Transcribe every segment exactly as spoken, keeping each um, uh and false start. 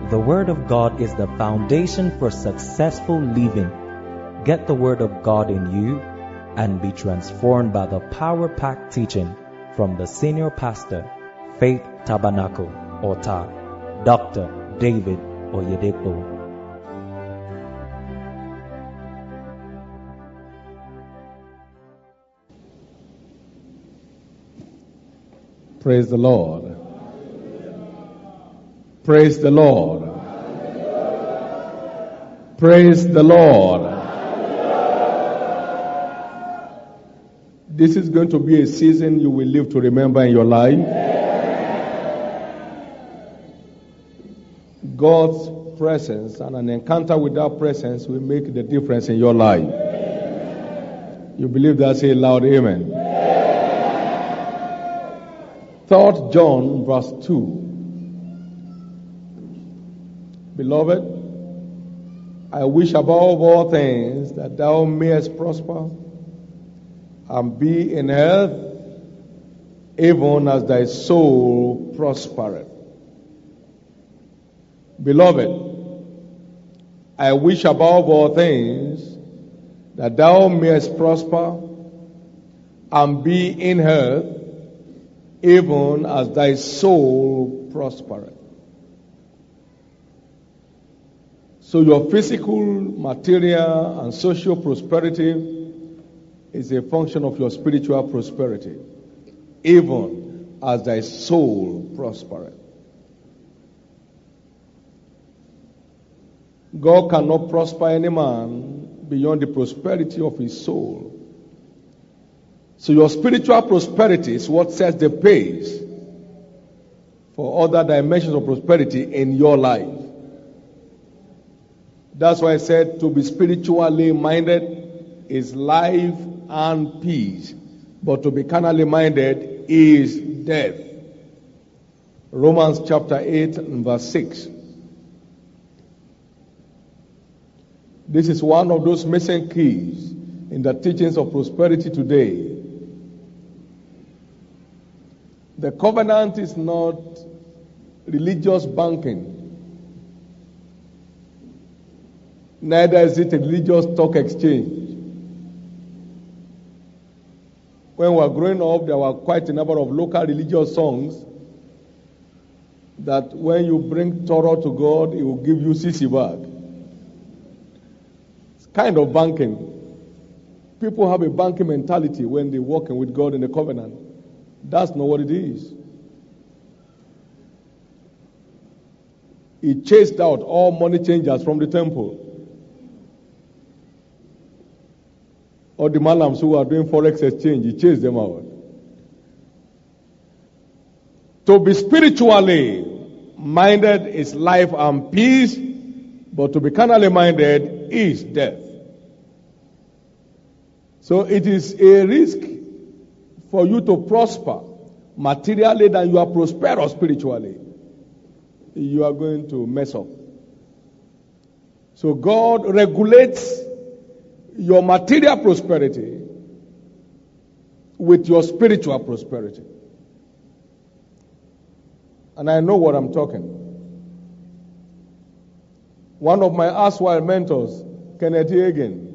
The Word of God is the foundation for successful living. Get the Word of God in you and be transformed by the power-packed teaching from the Senior Pastor, Faith Tabernacle, Ota, Doctor David Oyedepo. Praise the Lord. Praise the Lord. Praise the Lord. This is going to be a season you will live to remember in your life. God's presence and an encounter with that presence will make the difference in your life. You believe that? Say loud amen. Third John verse two. Beloved, I wish above all things that thou mayest prosper and be in health, even as thy soul prospereth. Beloved, I wish above all things that thou mayest prosper and be in health, even as thy soul prospereth. So your physical, material, and social prosperity is a function of your spiritual prosperity, even as thy soul prospereth. God cannot prosper any man beyond the prosperity of his soul. So your spiritual prosperity is what sets the pace for other dimensions of prosperity in your life. That's why I said to be spiritually minded is life and peace, but to be carnally minded is death. Romans chapter eight and verse six. This is one of those missing keys in the teachings of prosperity today. The covenant is not religious banking. Neither is it a religious stock exchange. When we were growing up, there were quite a number of local religious songs that when you bring Torah to God, He will give you sissy bag. It's kind of banking. People have a banking mentality when they're working with God in the covenant. That's not what it is. He chased out all money changers from the temple. All the malams who are doing forex exchange, he chased them out. To be spiritually minded is life and peace, but to be carnally minded is death. So it is a risk for you to prosper materially than you are prosperous spiritually. You are going to mess up. So God regulates your material prosperity with your spiritual prosperity. And I know what I'm talking. One of my erstwhile mentors, Kenneth Hagin,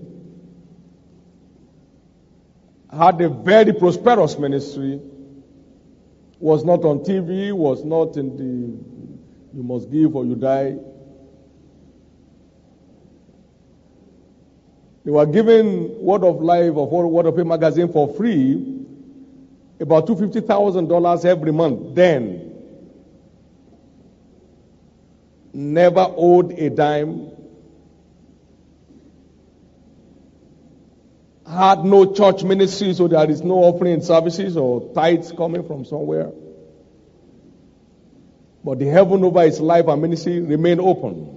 had a very prosperous ministry, was not on T V, was not in the you must give or you die. They were giving Word of Life or Word of Faith magazine for free, about two hundred fifty thousand dollars every month. Then, never owed a dime, had no church ministry, so there is no offering in services or tithes coming from somewhere. But the heaven over his life and ministry remained open.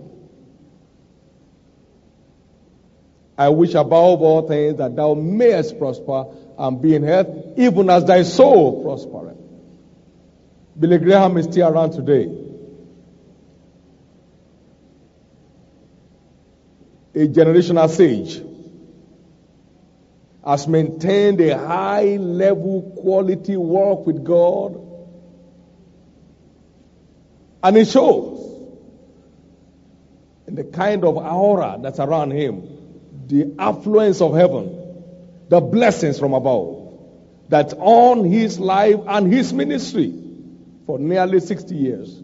I wish above all things that thou mayest prosper and be in health, even as thy soul prospereth. Billy Graham is still around today. A generational sage has maintained a high level quality walk with God. And it shows. and the kind of aura that's around him, the affluence of heaven, the blessings from above, that's on his life and his ministry for nearly sixty years.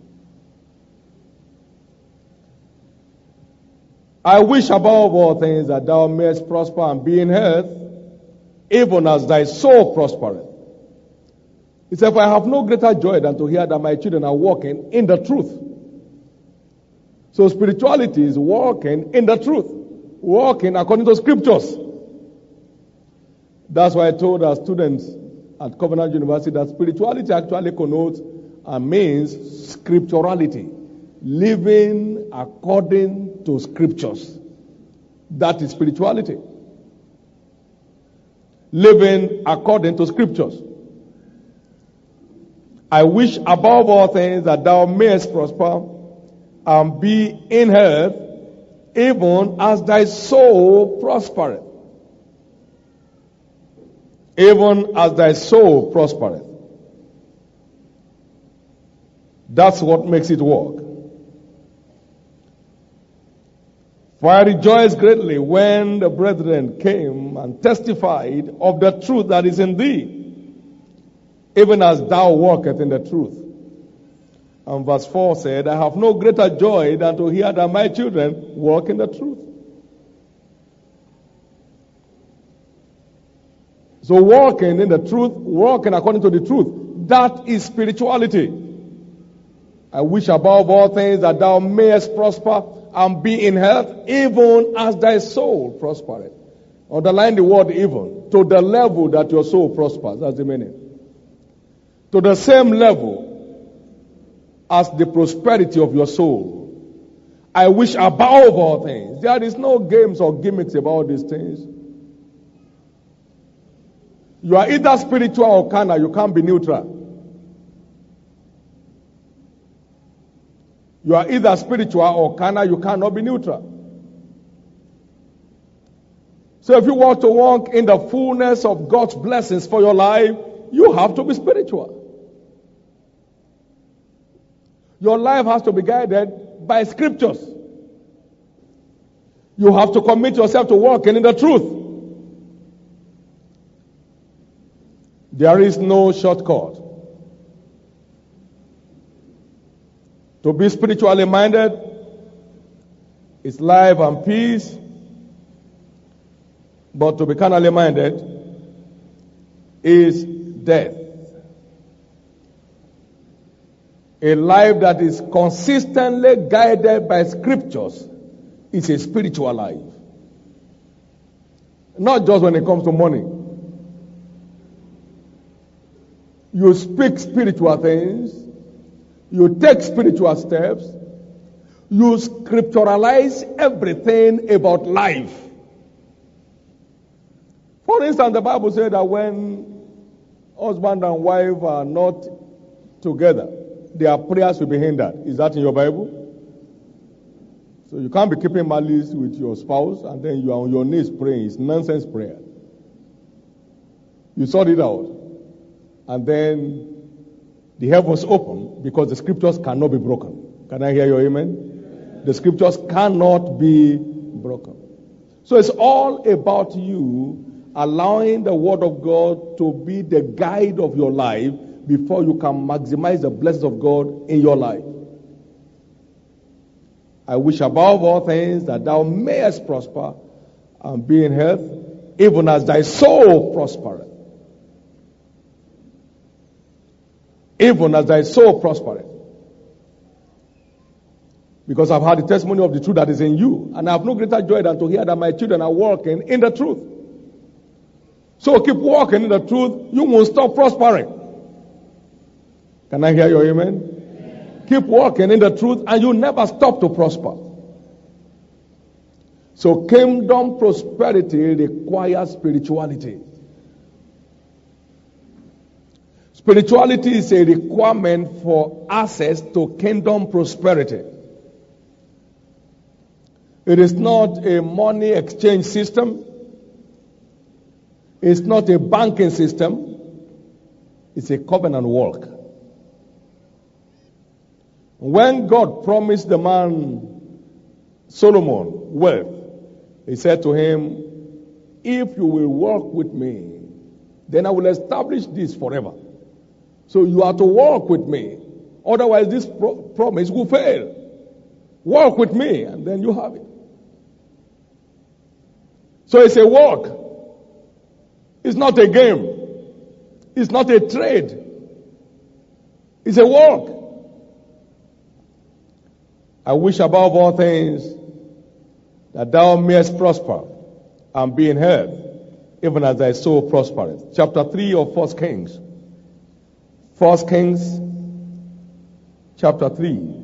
I wish above all things that thou mayest prosper and be in health, even as thy soul prospereth. He said, for I have no greater joy than to hear that my children are walking in the truth. So spirituality is walking in the truth, walking according to scriptures. That's why I told our students at Covenant University that spirituality actually connotes and means scripturality, living according to scriptures. That is spirituality. Living according to scriptures. I wish above all things that thou mayest prosper and be in health, even as thy soul prospereth. Even as thy soul prospereth. That's what makes it work. For I rejoiced greatly when the brethren came and testified of the truth that is in thee, even as thou walkest in the truth. And verse four said, I have no greater joy than to hear that my children walk in the truth. So walking in the truth, walking according to the truth, that is spirituality. I wish above all things that thou mayest prosper and be in health, even as thy soul prospereth. Underline the word even, to the level that your soul prospers. That's the meaning. To the same level as the prosperity of your soul. I wish above all things. There is no games or gimmicks about these things. You are either spiritual or carnal. You can't be neutral. You are either spiritual or carnal. You cannot be neutral. So if you want to walk in the fullness of God's blessings for your life, you have to be spiritual. Your life has to be guided by scriptures. You have to commit yourself to walking in the truth. There is no shortcut. To be spiritually minded is life and peace, but to be carnally minded is death. A life that is consistently guided by scriptures is a spiritual life. Not just when it comes to money. You speak spiritual things. You take spiritual steps. You scripturalize everything about life. For instance, the Bible said that when husband and wife are not together, their prayers will be hindered. Is that in your Bible? So you can't be keeping malice with your spouse and then you are on your knees praying. It's nonsense prayer. You sort it out. And then the heavens open because the scriptures cannot be broken. Can I hear your amen? The scriptures cannot be broken. So it's all about you allowing the word of God to be the guide of your life before you can maximize the blessings of God in your life. I wish above all things that thou mayest prosper and be in health, even as thy soul prospereth. Even as thy soul prospereth. Because I've had the testimony of the truth that is in you, and I have no greater joy than to hear that my children are walking in the truth. So keep walking in the truth, you won't stop prospering. Can I hear your amen? Amen. Keep walking in the truth and you never stop to prosper. So kingdom prosperity requires spirituality. Spirituality is a requirement for access to kingdom prosperity. It is not a money exchange system. It's not a banking system. It's a covenant work. When God promised the man Solomon wealth, he said to him, if you will walk with me, then I will establish this forever. So you are to walk with me. Otherwise this pro- promise will fail. Walk with me and then you have it. So it's a walk. It's not a game. It's not a trade. It's a walk. I wish above all things that thou mayest prosper and be in health, even as thy soul prospereth. Chapter three of First Kings. First Kings, chapter three.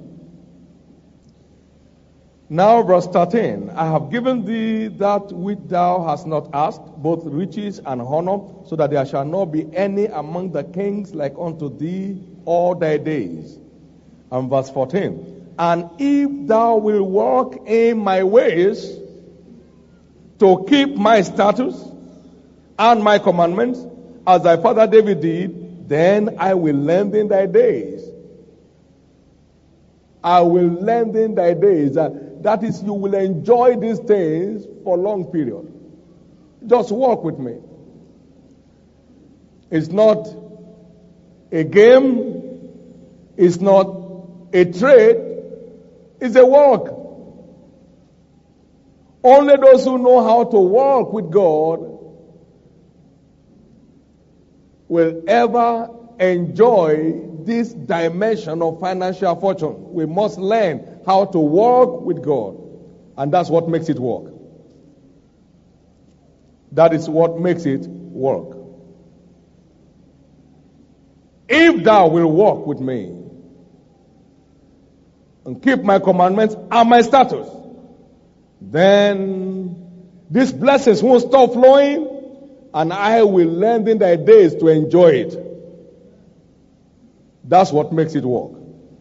Now verse thirteen, I have given thee that which thou hast not asked, both riches and honor, so that there shall not be any among the kings like unto thee all thy days. And verse fourteen, and if thou wilt walk in my ways, to keep my statutes and my commandments, as thy father David did, then I will lengthen thy days. I will lengthen thy days. That is, you will enjoy these things for a long period. Just walk with me. It's not a game. It's not a trade. It's a walk. Only those who know how to walk with God will ever enjoy this dimension of financial fortune. We must learn how to walk with God. And that's what makes it work. That is what makes it work. If thou wilt walk with me and keep my commandments and my statutes, then these blessings won't stop flowing, and I will lengthen thy days to enjoy it. That's what makes it work.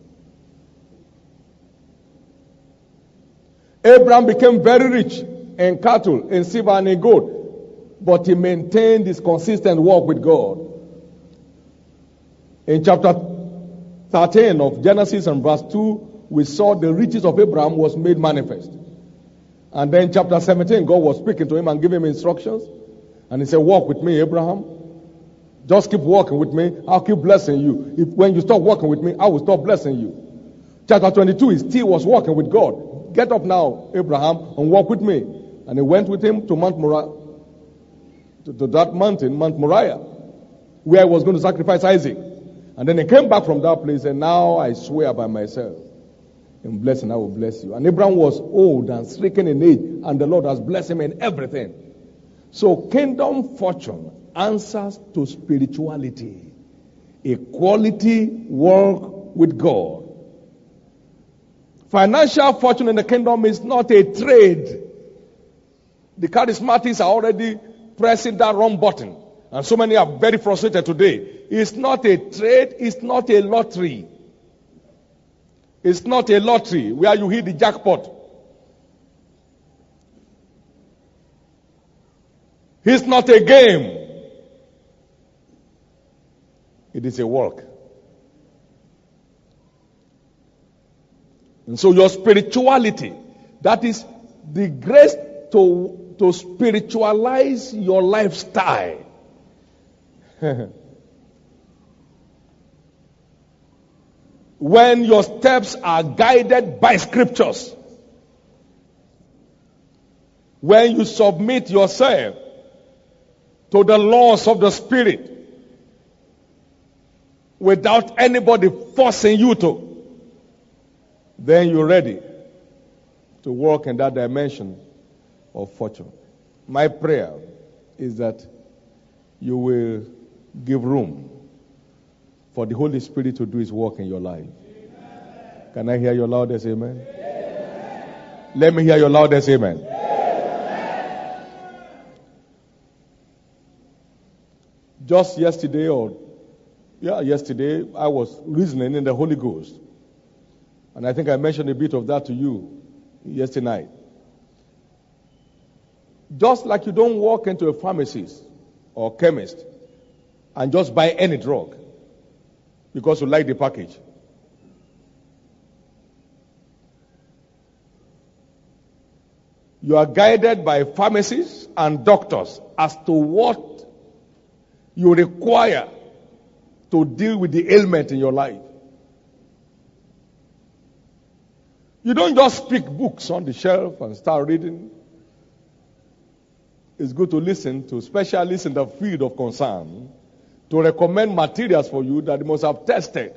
Abraham became very rich in cattle, in silver, and in gold, but he maintained his consistent walk with God. In chapter thirteen of Genesis and verse two, we saw the riches of Abraham was made manifest. And then chapter seventeen, God was speaking to him and giving him instructions. And he said, walk with me, Abraham. Just keep walking with me. I'll keep blessing you. If when you stop walking with me, I will stop blessing you. Chapter twenty-two, he still was walking with God. Get up now, Abraham, and walk with me. And he went with him to Mount Moriah, to, to that mountain, Mount Moriah, where he was going to sacrifice Isaac. And then he came back from that place and now I swear by myself, in blessing I will bless you. And Abraham was old and stricken in age, and the Lord has blessed him in everything. So kingdom fortune answers to spirituality, a quality walk with God. Financial fortune in the kingdom is not a trade. The charismatics are already pressing that wrong button, and so many are very frustrated today. It's not a trade, it's not a lottery. It's not a lottery where you hit the jackpot. It's not a game. It is a work. And so your spirituality, that is the grace to, to spiritualize your lifestyle. When your steps are guided by scriptures, when you submit yourself to the laws of the Spirit without anybody forcing you to, then you're ready to walk in that dimension of fortune. My prayer is that you will give room for the Holy Spirit to do His work in your life. Amen. Can I hear your loudest amen? Amen. Let me hear your loudest amen. Amen. Just yesterday, or yeah, yesterday, I was reasoning in the Holy Ghost. And I think I mentioned a bit of that to you yesterday night. Just like you don't walk into a pharmacist or chemist and just buy any drug because you like the package. You are guided by pharmacists and doctors as to what you require to deal with the ailment in your life. You don't just pick books on the shelf and start reading. It's good to listen to specialists in the field of concern to recommend materials for you that you must have tested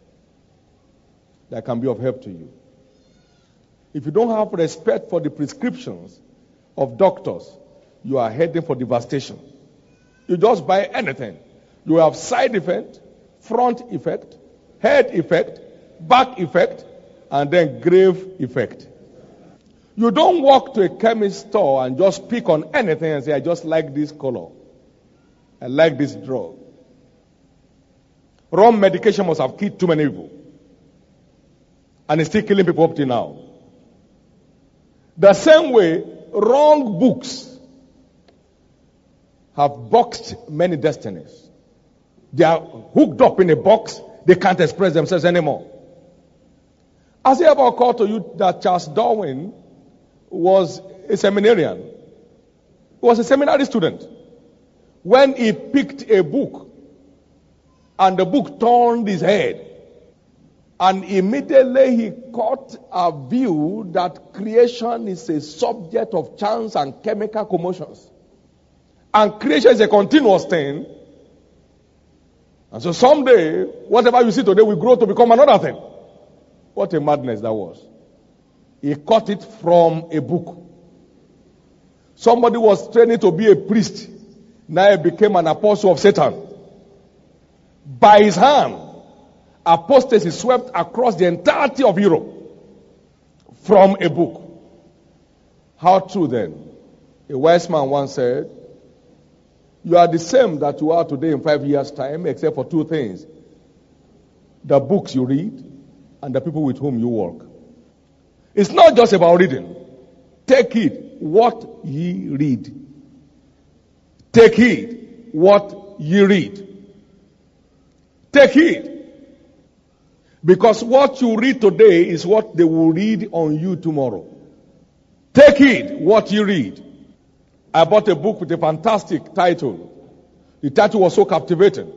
that can be of help to you. If you don't have respect for the prescriptions of doctors, you are heading for devastation. You just buy anything. You have side effect, front effect, head effect, back effect, and then grave effect. You don't walk to a chemist store and just pick on anything and say, I just like this color. I like this drug. Wrong medication must have killed too many people. And it's still killing people up to now. The same way, wrong books have boxed many destinies. They are hooked up in a box. They can't express themselves anymore. Has it ever occurred to you that Charles Darwin was a seminarian? He was a seminary student. When he picked a book, and the book turned his head, and immediately he caught a view that creation is a subject of chance and chemical commotions. And creation is a continuous thing. And so someday, whatever you see today will grow to become another thing. What a madness that was. He caught it from a book. Somebody was training to be a priest. Now he became an apostle of Satan. By his hand, apostasy swept across the entirety of Europe from a book. How true then? A wise man once said, you are the same that you are today in five years' time, except for two things. The books you read and the people with whom you work. It's not just about reading. Take heed what ye read. Take heed what ye read. Take heed. Because what you read today is what they will read on you tomorrow. Take heed what you read. I bought a book with a fantastic title. The title was so captivating.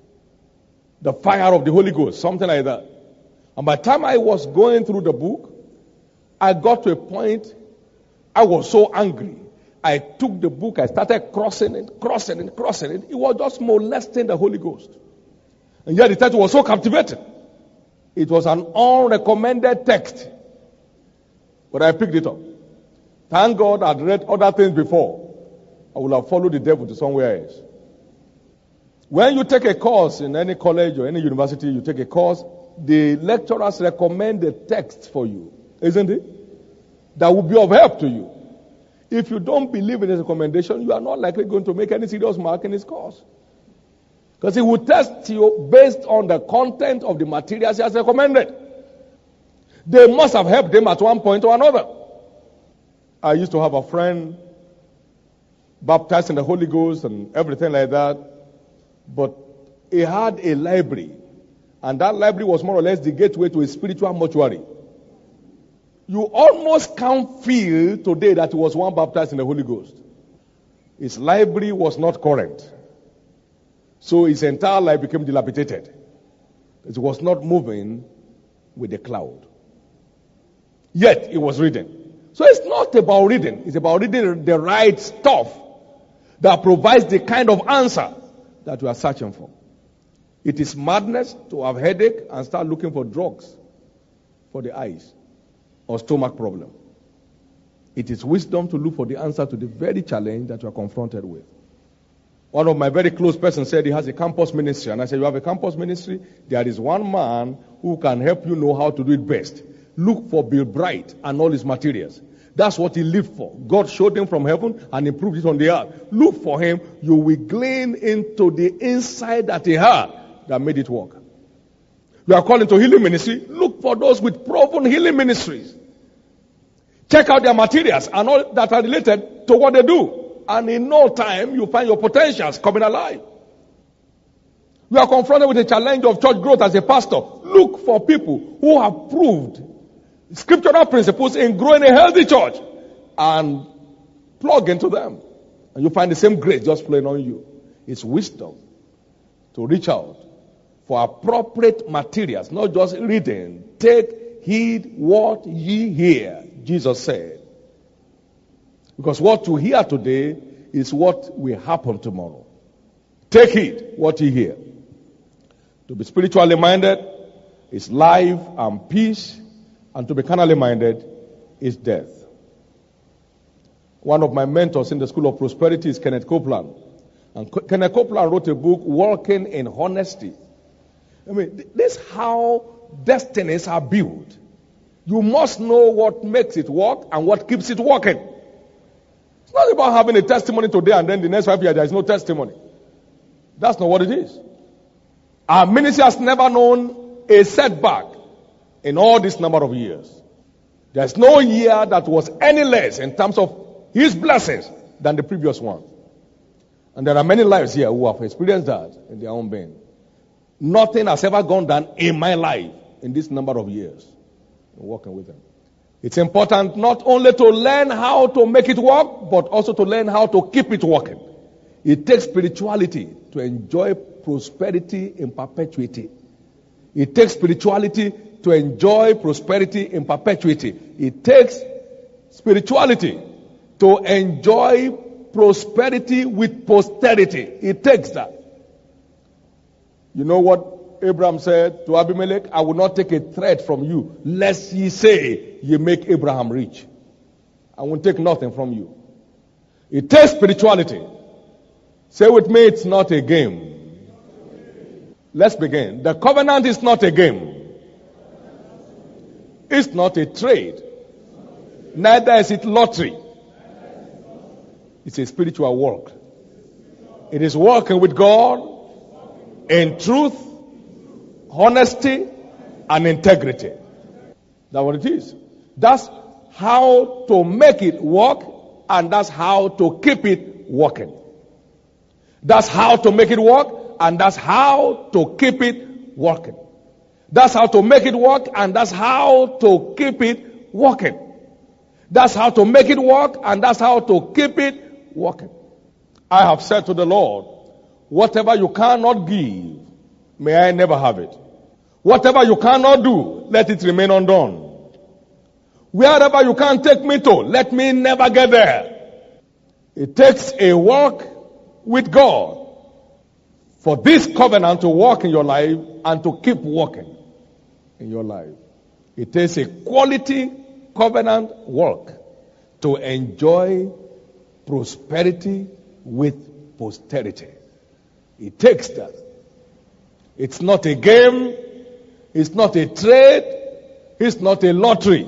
The Fire of the Holy Ghost, something like that. And by the time I was going through the book, I got to a point, I was so angry. I took the book, I started crossing it, crossing it, crossing it. It was just molesting the Holy Ghost. And yet the title was so captivating. It was an unrecommended text. But I picked it up. Thank God I'd read other things before. I would have followed the devil to somewhere else. When you take a course in any college or any university, you take a course, the lecturers recommend the text for you, isn't it? That will be of help to you. If you don't believe in his recommendation, you are not likely going to make any serious mark in his course. Because he will test you based on the content of the materials he has recommended. They must have helped him at one point or another. I used to have a friend baptized in the Holy Ghost and everything like that. But he had a library. And that library was more or less the gateway to a spiritual mortuary. You almost can't feel today that he was one baptized in the Holy Ghost. His library was not current. So his entire life became dilapidated. It was not moving with the cloud. Yet he was reading. So it's not about reading. It's about reading the right stuff that provides the kind of answer that we are searching for. It is madness to have headache and start looking for drugs for the eyes or stomach problem. It is wisdom to look for the answer to the very challenge that you are confronted with. One of my very close persons said he has a campus ministry. And I said, you have a campus ministry? There is one man who can help you know how to do it best. Look for Bill Bright and all his materials. That's what he lived for. God showed him from heaven and improved it on the earth. Look for him. You will glean into the insight that he had that made it work. You are calling to healing ministry. Look for those with proven healing ministries. Check out their materials and all that are related to what they do. And in no time, you find your potentials coming alive. You are confronted with the challenge of church growth as a pastor. Look for people who have proved scriptural principles in growing a healthy church. and plug into them. And you find the same grace just flowing on you. It's wisdom to reach out for appropriate materials, not just reading. Take heed what ye hear, Jesus said. Because what you hear today is what will happen tomorrow. Take heed what ye hear. To be spiritually minded is life and peace, and to be carnally minded is death. One of my mentors in the School of Prosperity is Kenneth Copeland. And Kenneth Copeland wrote a book, Walking in Honesty. I mean, this is how destinies are built. You must know what makes it work and what keeps it working. It's not about having a testimony today and then the next five years there is no testimony. That's not what it is. Our ministry has never known a setback in all this number of years. There's no year that was any less in terms of His blessings than the previous one. And there are many lives here who have experienced that in their own being. Nothing has ever gone down in my life in this number of years. I'm working with them. It's important not only to learn how to make it work, but also to learn how to keep it working. It takes spirituality to enjoy prosperity in perpetuity. It takes spirituality to enjoy prosperity in perpetuity. It takes spirituality to enjoy prosperity with posterity. It takes that. You know what Abraham said to Abimelech? I will not take a thread from you, lest ye say ye make Abraham rich. I won't take nothing from you. It takes spirituality. Say with me, it's not a game. Let's begin. The covenant is not a game. It's not a trade. Neither is it lottery. It's a spiritual work. It is working with God in truth, honesty, and integrity. That's what it is. That's how to make it work, and that's how to keep it working. That's how to make it work, and that's how to keep it working. That's how to make it work, and that's how to keep it working. That's how to make it work, and that's how to keep it working. I have said to the Lord, whatever you cannot give, may I never have it. Whatever you cannot do, let it remain undone. Wherever you can't take me to, let me never get there. It takes a walk with God for this covenant to work in your life and to keep working in your life. It takes a quality covenant work to enjoy prosperity with posterity. It takes that. It's not a game. It's not a trade. It's not a lottery.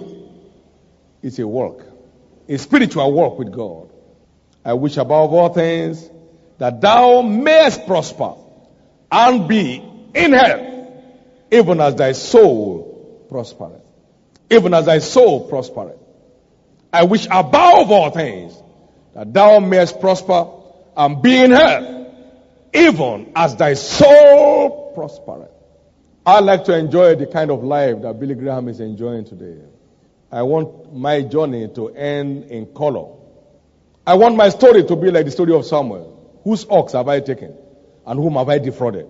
It's a work. A spiritual work with God. I wish above all things that thou mayest prosper and be in health, even as thy soul prospereth. Even as thy soul prospereth. I wish above all things that thou mayest prosper and be in health, even as thy soul prospereth. I like to enjoy the kind of life that Billy Graham is enjoying today. I want my journey to end in color. I want my story to be like the story of Samuel. Whose ox have I taken? And whom have I defrauded?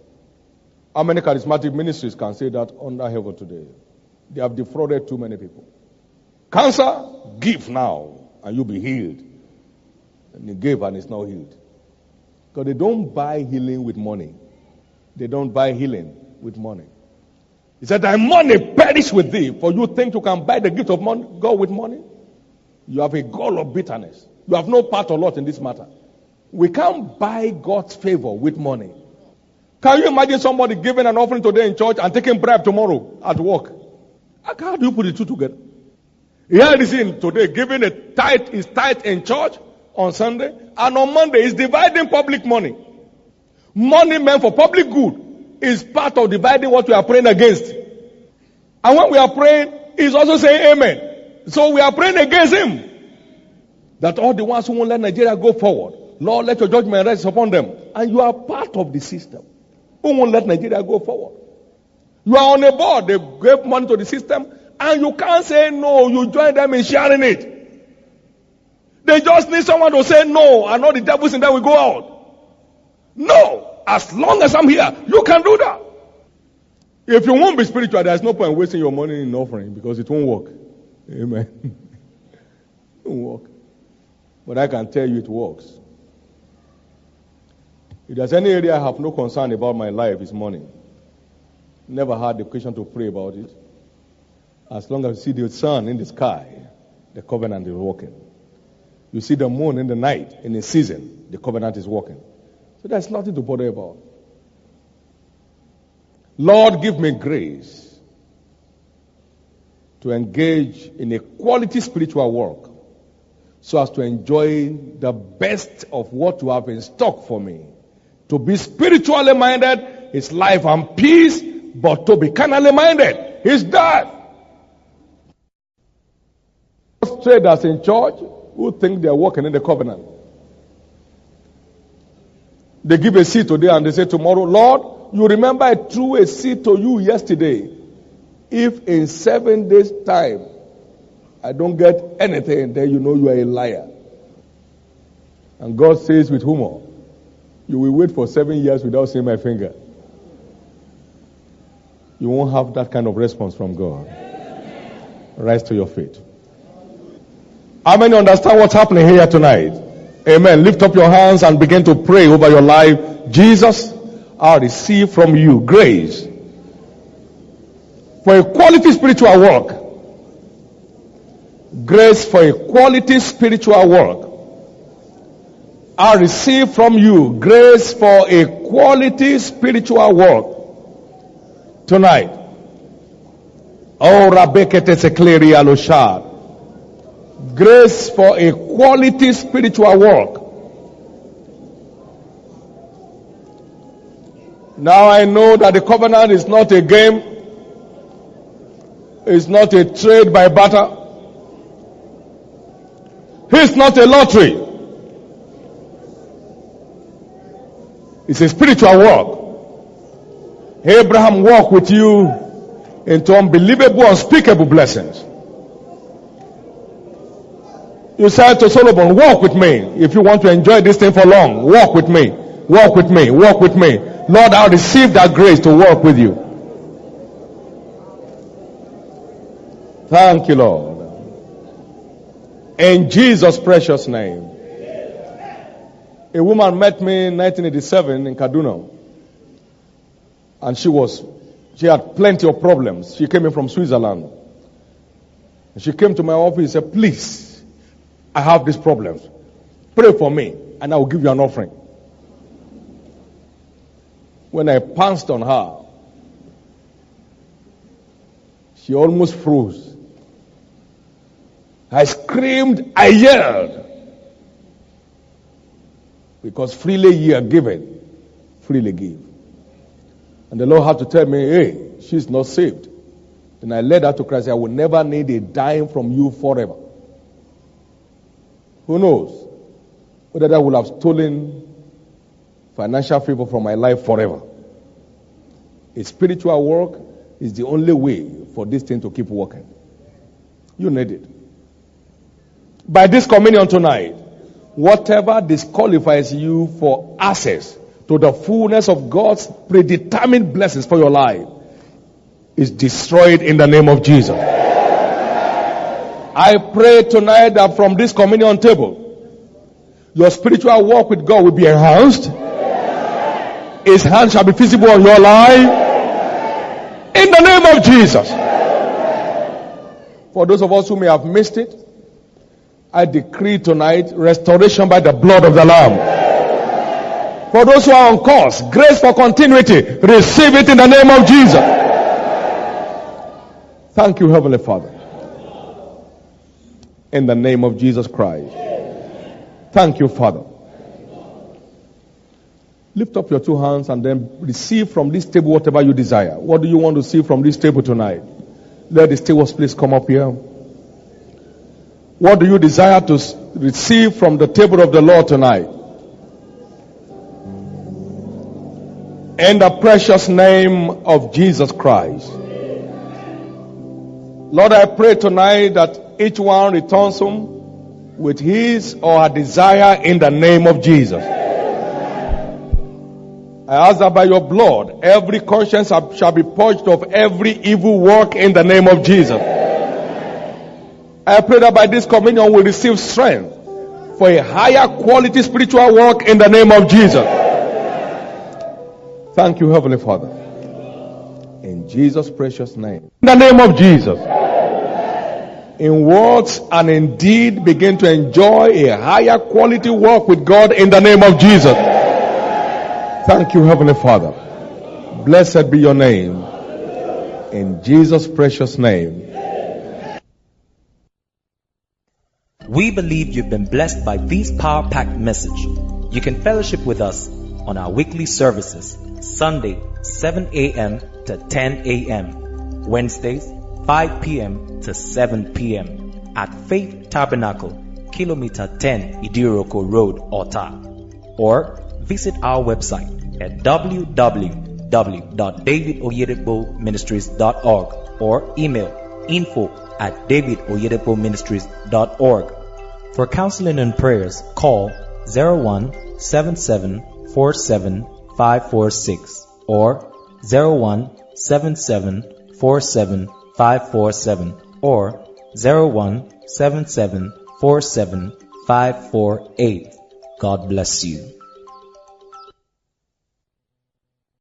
How many charismatic ministries can say that under heaven today? They have defrauded too many people. Cancer, give now and you'll be healed. And he gave and is now healed. Because they don't buy healing with money. They don't buy healing with money. He said, thy money perish with thee, for you think you can buy the gift of money, God with money? You have a gall of bitterness. You have no part or lot in this matter. We can't buy God's favor with money. Can you imagine somebody giving an offering today in church and taking bribe tomorrow at work? How do you put the two together? Here it is in today, giving a tithe is tithe in church on Sunday, and on Monday is dividing public money. Money meant for public good is part of dividing what we are praying against. And when we are praying, he's also saying amen. So we are praying against him. That all the ones who won't let Nigeria go forward, Lord, let your judgment rest upon them. And you are part of the system. Who won't let Nigeria go forward? You are on a board. They gave money to the system. And you can't say no. You join them in sharing it. They just need someone to say no, and all the devils in there will go out. No, as long as I'm here, you can do that. If you won't be spiritual, there's no point wasting your money in offering because it won't work. Amen. It won't work. But I can tell you it works. If there's any area I have no concern about my life, it's money. Never had the occasion to pray about it. As long as you see the sun in the sky, the covenant is working. You see the moon in the night, in the season, the covenant is working. So there's nothing to bother about. Lord, give me grace to engage in a quality spiritual work so as to enjoy the best of what you have in stock for me. To be spiritually minded is life and peace, but to be carnally minded is death. Traders in church who think they are working in the covenant. They give a seed today and they say tomorrow, Lord, you remember I threw a seed to you yesterday. If in seven days' time I don't get anything, then you know you are a liar. And God says with humor, you will wait for seven years without seeing my finger. You won't have that kind of response from God. Rise to your feet. How many understand what's happening here tonight? Amen. Lift up your hands and begin to pray over your life. Jesus, I receive from you grace for a quality spiritual work. Grace for a quality spiritual work. I receive from you grace for a quality spiritual work tonight. Oh, Rabekete Sekleri Aloshad. Grace for a quality spiritual work. Now I know that the covenant is not a game. It's not a trade by barter. It's not a lottery. It's a spiritual work. Abraham walked with you into unbelievable, unspeakable blessings. You said to Solomon, walk with me. If you want to enjoy this thing for long, walk with me. Walk with me. Walk with me. Lord, I'll receive that grace to walk with you. Thank you, Lord. In Jesus' precious name. A woman met me in nineteen eighty-seven in Kaduna. And she was, she had plenty of problems. She came in from Switzerland. And she came to my office and said, please, I have these problems. Pray for me and I will give you an offering. When I pounced on her, she almost froze. I screamed, I yelled. Because freely ye are given, freely give. And the Lord had to tell me, hey, she's not saved. Then I led her to Christ. I will never need a dime from you forever. Who knows whether that would have stolen financial favor from my life forever. A spiritual work is the only way for this thing to keep working. You need it. By this communion tonight, whatever disqualifies you for access to the fullness of God's predetermined blessings for your life is destroyed in the name of Jesus. I pray tonight that from this communion table, your spiritual walk with God will be enhanced. His hand shall be visible on your life. In the name of Jesus. For those of us who may have missed it, I decree tonight restoration by the blood of the Lamb. For those who are on course, grace for continuity, receive it in the name of Jesus. Thank you, Heavenly Father. In the name of Jesus Christ. Thank you, Father. Lift up your two hands and then receive from this table whatever you desire. What do you want to see from this table tonight? Let the stewards please come up here. What do you desire to receive from the table of the Lord tonight? In the precious name of Jesus Christ. Lord, I pray tonight that each one returns home with his or her desire in the name of Jesus. I ask that by your blood, every conscience shall be purged of every evil work in the name of Jesus. I pray that by this communion we receive strength for a higher quality spiritual work in the name of Jesus. Thank you, Heavenly Father. In Jesus' precious name. In the name of Jesus. In words and in deed, begin to enjoy a higher quality walk with God in the name of Jesus. Thank you, Heavenly Father. Blessed be your name. In Jesus' precious name. We believe you've been blessed by this power-packed message. You can fellowship with us on our weekly services. Sunday, seven a.m. to ten a.m. Wednesdays, five p.m. to seven p.m. at Faith Tabernacle, Kilometer ten, Idiroko Road, Ota. Or visit our website at w w w dot david oyedepo ministries dot org or email info at david oyedepo ministries dot org. For counseling and prayers, call zero one seven seven four seven five four six or zero one seven seven four seven five four seven or zero one seven seven four seven five four eight. God bless you.